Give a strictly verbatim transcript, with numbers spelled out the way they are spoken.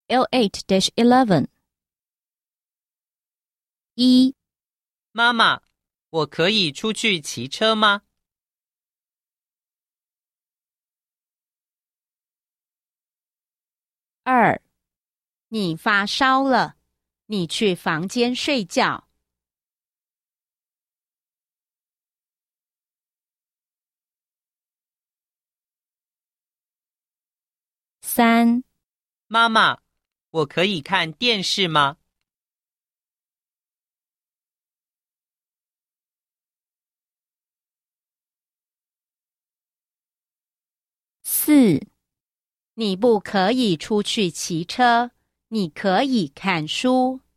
L eight dash eleven 一、 妈妈，我可以出去骑车吗？ 二、你发烧了，你去房间睡觉。 三、 妈妈，我可以看电视吗？ 四、 你不可以出去骑车，你可以看书。